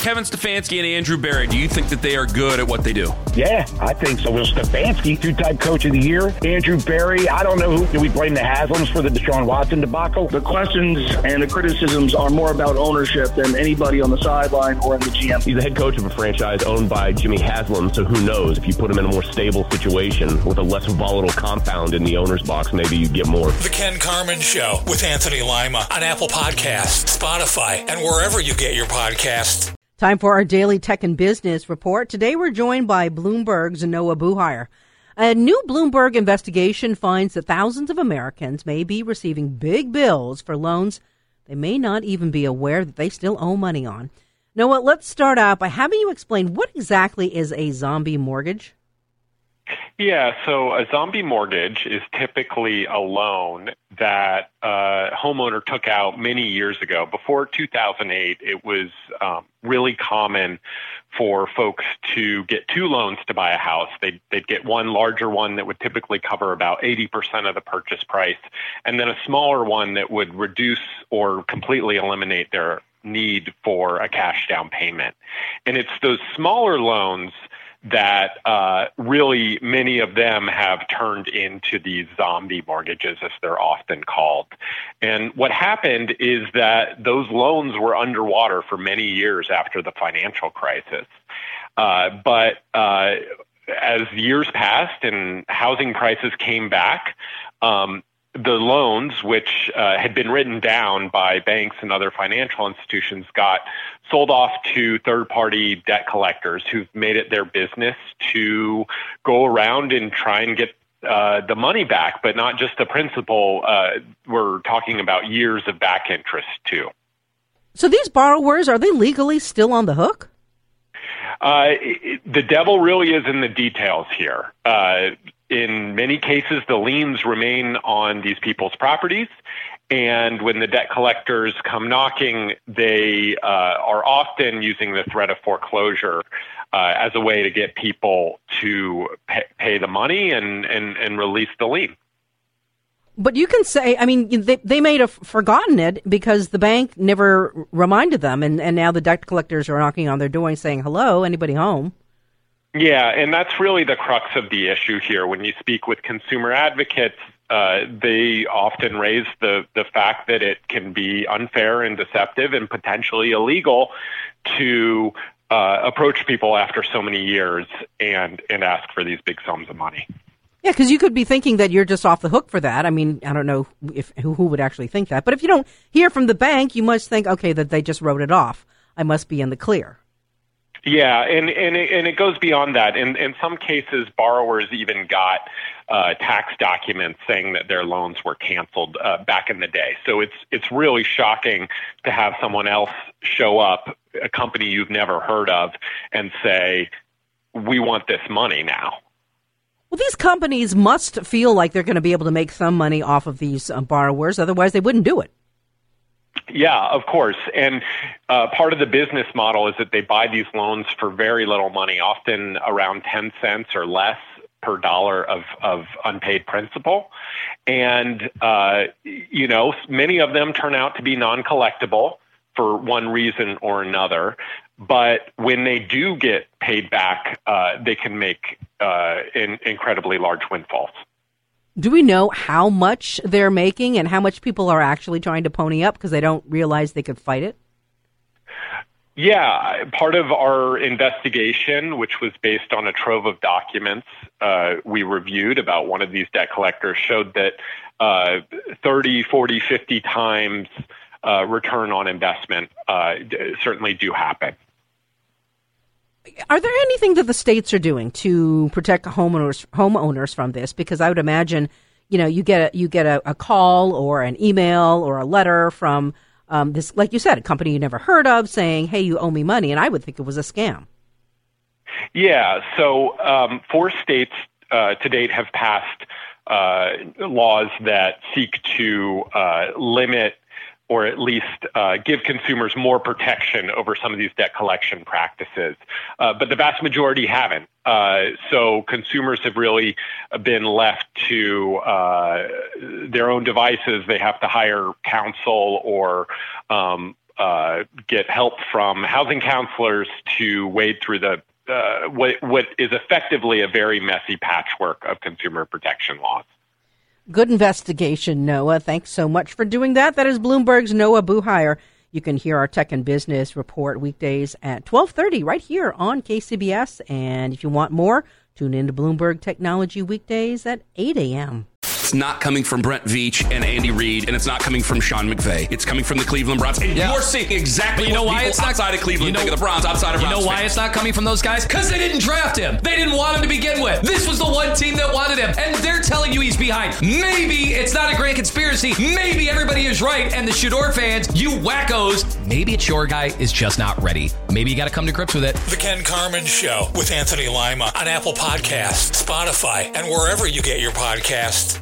Kevin Stefanski and Andrew Berry, do you think that they are good at what they do? Yeah, I think so. Will Stefanski, two-time coach of the year. Andrew Berry, I don't know who. Do we blame the Haslams for the Deshaun Watson debacle? The questions and the criticisms are more about ownership than anybody on the sideline or in the GM. He's the head coach of a franchise owned by Jimmy Haslam, so who knows? If you put him in a more stable situation with a less volatile compound in the owner's box, maybe you get more. The Ken Carman Show with Anthony Lima on Apple Podcasts, Spotify, and wherever you get your podcasts. Time for our daily tech and business report. Today we're joined by Bloomberg's Noah Buhire. A new Bloomberg investigation finds that thousands of Americans may be receiving big bills for loans they may not even be aware that they still owe money on. Noah, let's start out by having you explain what exactly is a zombie mortgage? Yeah, so a zombie mortgage is typically a loan that a homeowner took out many years ago. Before 2008, it was really common for folks to get two loans to buy a house. They'd get one larger one that would typically cover about 80% of the purchase price, and then a smaller one that would reduce or completely eliminate their need for a cash down payment. And it's those smaller loans that really many of them have turned into these zombie mortgages, as they're often called. And what happened is that those loans were underwater for many years after the financial crisis. But as years passed and housing prices came back, the loans, which had been written down by banks and other financial institutions, got sold off to third-party debt collectors who've made it their business to go around and try and get the money back, but not just the principal. We're talking about years of back interest, too. So these borrowers, are they legally still on the hook? The devil really is in the details here. In many cases, the liens remain on these people's properties, and when the debt collectors come knocking, they are often using the threat of foreclosure as a way to get people to pay the money and release the lien. But you can say, I mean, they may have forgotten it because the bank never reminded them, and now the debt collectors are knocking on their door and saying, hello, anybody home? Yeah, and that's really the crux of the issue here. When you speak with consumer advocates, they often raise the fact that it can be unfair and deceptive and potentially illegal to approach people after so many years and ask for these big sums of money. Yeah, because you could be thinking that you're just off the hook for that. I mean, I don't know who would actually think that. But if you don't hear from the bank, you must think, okay, that they just wrote it off. I must be in the clear. Yeah, and it goes beyond that. In some cases, borrowers even got tax documents saying that their loans were canceled back in the day. So it's really shocking to have someone else show up, a company you've never heard of, and say, we want this money now. Well, these companies must feel like they're going to be able to make some money off of these borrowers. Otherwise, they wouldn't do it. Yeah, of course. And part of the business model is that they buy these loans for very little money, often around 10 cents or less per dollar of unpaid principal. And, many of them turn out to be non-collectible for one reason or another. But when they do get paid back, they can make incredibly large windfalls. Do we know how much they're making and how much people are actually trying to pony up because they don't realize they could fight it? Yeah, part of our investigation, which was based on a trove of documents we reviewed about one of these debt collectors, showed that 30, 40, 50 times return on investment certainly do happen. Are there anything that the states are doing to protect homeowners from this? Because I would imagine, you get a call or an email or a letter from this, like you said, a company you never heard of saying, hey, you owe me money. And I would think it was a scam. Yeah. So 4 states to date have passed laws that seek to limit or at least give consumers more protection over some of these debt collection practices. But the vast majority haven't. So consumers have really been left to their own devices. They have to hire counsel or get help from housing counselors to wade through the what is effectively a very messy patchwork of consumer protection laws. Good investigation, Noah. Thanks so much for doing that. That is Bloomberg's Noah Buhire. You can hear our Tech and Business Report weekdays at 12:30 right here on KCBS. And if you want more, tune in to Bloomberg Technology weekdays at 8 a.m. It's not coming from Brent Veach and Andy Reid, and it's not coming from Sean McVay. It's coming from the Cleveland Browns. And you're seeing exactly what people outside of Cleveland think of the Browns, outside of Browns. You know why fans. it's not coming from those guys? Because they didn't draft him. They didn't want him to begin with. This was the one team that wanted him, and they're telling you he's behind. Maybe it's not a grand conspiracy. Maybe everybody is right, and the Shador fans, you wackos, maybe it's your guy is just not ready. Maybe you got to come to grips with it. The Ken Carman Show with Anthony Lima on Apple Podcasts, Spotify, and wherever you get your podcasts.